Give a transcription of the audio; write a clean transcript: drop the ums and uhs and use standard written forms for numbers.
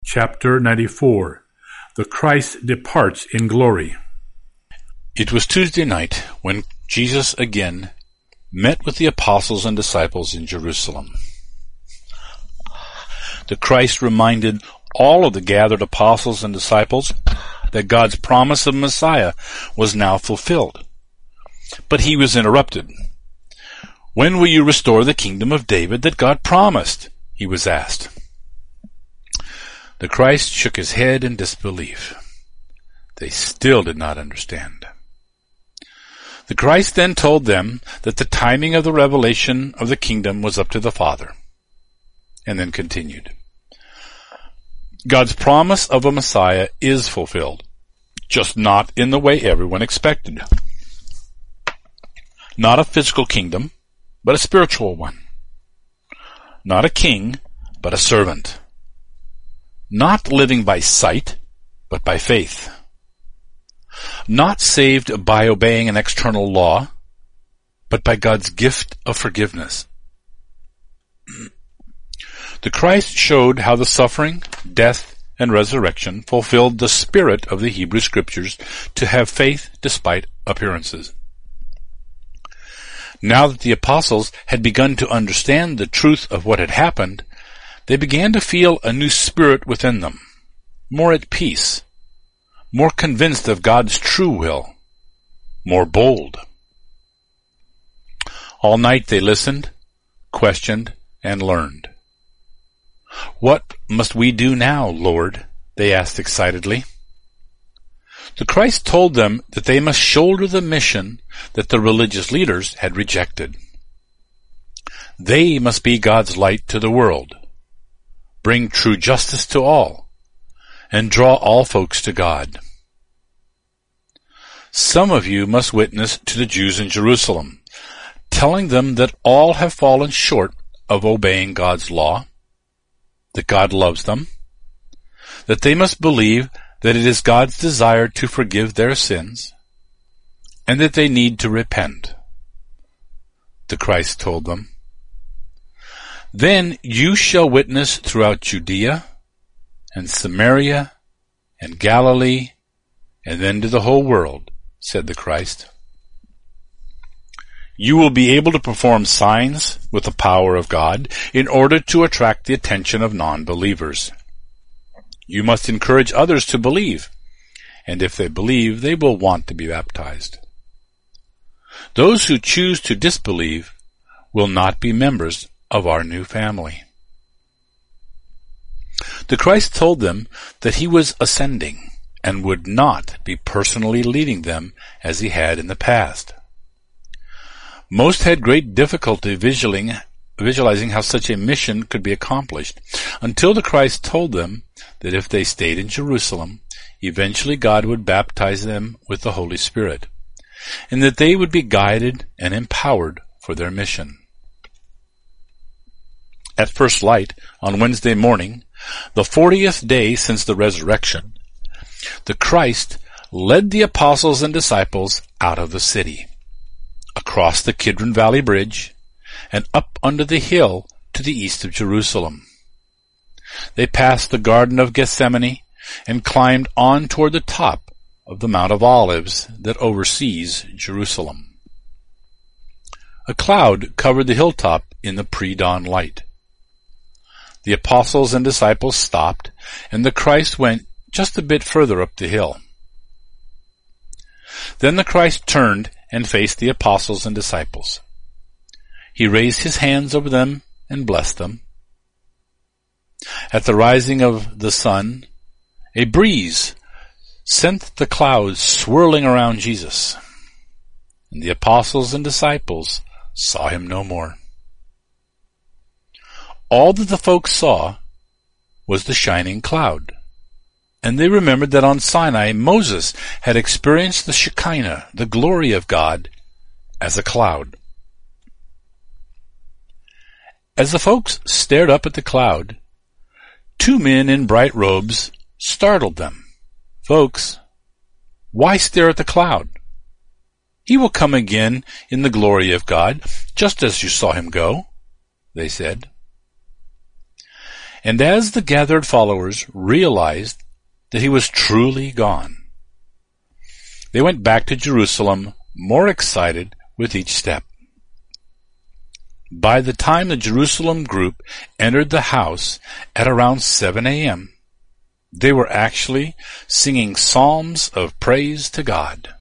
Chapter 94. The Christ departs in glory. It was Tuesday night when Jesus again met with the apostles and disciples in Jerusalem. The Christ reminded all of the gathered apostles and disciples that God's promise of Messiah was now fulfilled. But he was interrupted. "When will you restore the kingdom of David that God promised?" he was asked. The Christ shook his head in disbelief. They still did not understand. The Christ then told them that the timing of the revelation of the kingdom was up to the Father, and then continued. God's promise of a Messiah is fulfilled, just not in the way everyone expected. Not a physical kingdom, but a spiritual one. Not a king, but a servant. Not living by sight, but by faith. Not saved by obeying an external law, but by God's gift of forgiveness. The Christ showed how the suffering, death, and resurrection fulfilled the spirit of the Hebrew Scriptures to have faith despite appearances. Now that the apostles had begun to understand the truth of what had happened, they began to feel a new spirit within them, more at peace, more convinced of God's true will, more bold. All night they listened, questioned, and learned. "What must we do now, Lord?" they asked excitedly. The Christ told them that they must shoulder the mission that the religious leaders had rejected. They must be God's light to the world, bring true justice to all, and draw all folks to God. Some of you must witness to the Jews in Jerusalem, telling them that all have fallen short of obeying God's law, that God loves them, that they must believe that it is God's desire to forgive their sins, and that they need to repent. The Christ told them. "Then you shall witness throughout Judea and Samaria and Galilee, and then to the whole world," said the Christ. "You will be able to perform signs with the power of God in order to attract the attention of non-believers. You must encourage others to believe, and if they believe, they will want to be baptized. Those who choose to disbelieve will not be members of our new family." The Christ told them that he was ascending and would not be personally leading them as he had in the past. Most had great difficulty visualizing how such a mission could be accomplished, until the Christ told them that if they stayed in Jerusalem, eventually God would baptize them with the Holy Spirit, and that they would be guided and empowered for their mission. At first light, on Wednesday morning, the 40th day since the resurrection, the Christ led the apostles and disciples out of the city, across the Kidron Valley Bridge, and up under the hill to the east of Jerusalem. They passed the Garden of Gethsemane and climbed on toward the top of the Mount of Olives that oversees Jerusalem. A cloud covered the hilltop in the pre-dawn light. The apostles and disciples stopped, and the Christ went just a bit further up the hill. Then the Christ turned and faced the apostles and disciples. He raised his hands over them and blessed them. At the rising of the sun, a breeze sent the clouds swirling around Jesus, and the apostles and disciples saw him no more. All that the folks saw was the shining cloud, and they remembered that on Sinai Moses had experienced the Shekinah, the glory of God, as a cloud. As the folks stared up at the cloud, two men in bright robes startled them. "Folks, why stare at the cloud? He will come again in the glory of God, just as you saw him go," they said. And as the gathered followers realized that he was truly gone, they went back to Jerusalem more excited with each step. By the time the Jerusalem group entered the house at around 7 a.m., they were actually singing psalms of praise to God.